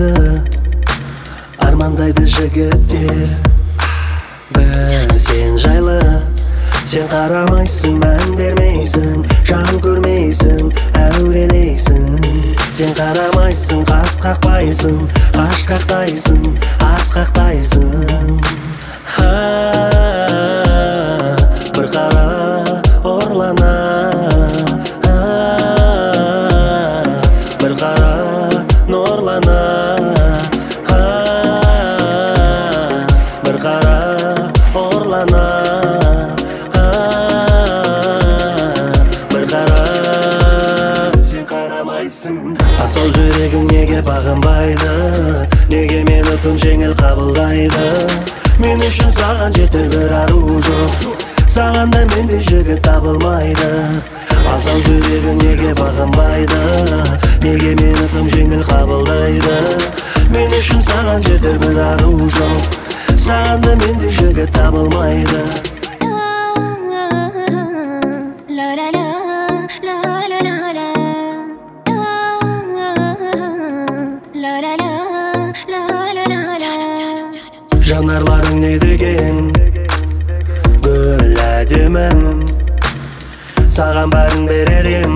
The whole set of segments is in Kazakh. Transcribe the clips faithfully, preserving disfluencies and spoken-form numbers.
жайлы армандайды жігіттер. Бір сен жайлы, сен қарамайсың, мән бермейсің, жан көрмейсің, әурелейсің. Сен қарамайсың, қас қақпайсың, қашқақтайсың, асқақтайсың. Бір қара орлана, бір қара нұрлана, бір қара орлана, бір қара. Сен қарамайсың, асыл жүрегің неге бағынбайды? Неге мені тым жеңіл қабылдайды? Мен үшін саған жетер бір ару жоқ, сағанда менде жігіт табылмайды. Асыл жүрегің неге бағынбайды? Неге мені тым жеңіл қабылдайды? Мен үшін саған жетер бір ару жоқ, сағанда менде жігіт табылмайды. Жанарларың не деген гүл әдемім, саған бәрін берер ем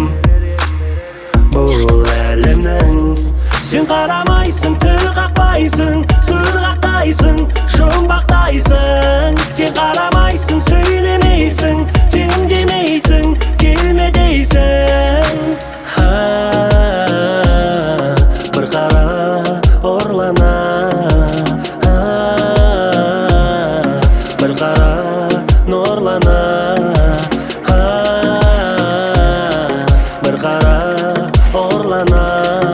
бұл әлемнің. Сен қарамайсың, тіл қақпайсың, сырғақтайсың, жұмбақтайсың. Сен қарамайсың, сөйлемейсің, тең демейсің, келме дейсің. Бір қара орлана, бір қара нұрлана, бір қара орлана,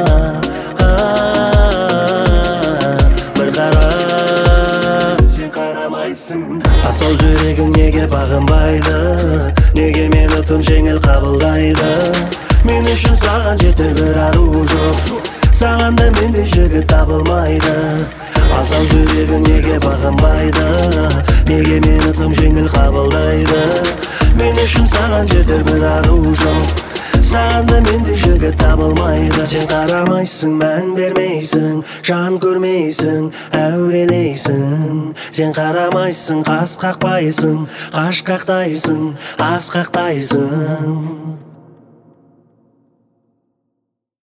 бір қара. Сен қарамайсың, асыл жүрегің неге бағынбайды? Неге мені тым жеңіл қабылдайды? Мен үшін саған жетер бір ару жоқ, сағанда менде жігіт табылмайды. Асыл жүрегің неге бағынбайды? Неге мені тым жеңіл қабылдайды? Мен үшін саған жетер бір ару жоқ, сағанда менде жігіт табылмайды. Сен қарамайсың, мән бермейсің, жан көрмейсің, әурелейсің. Сен қарамайсың, қас қақпайсың, қашқақтайсың, асқақтайсың.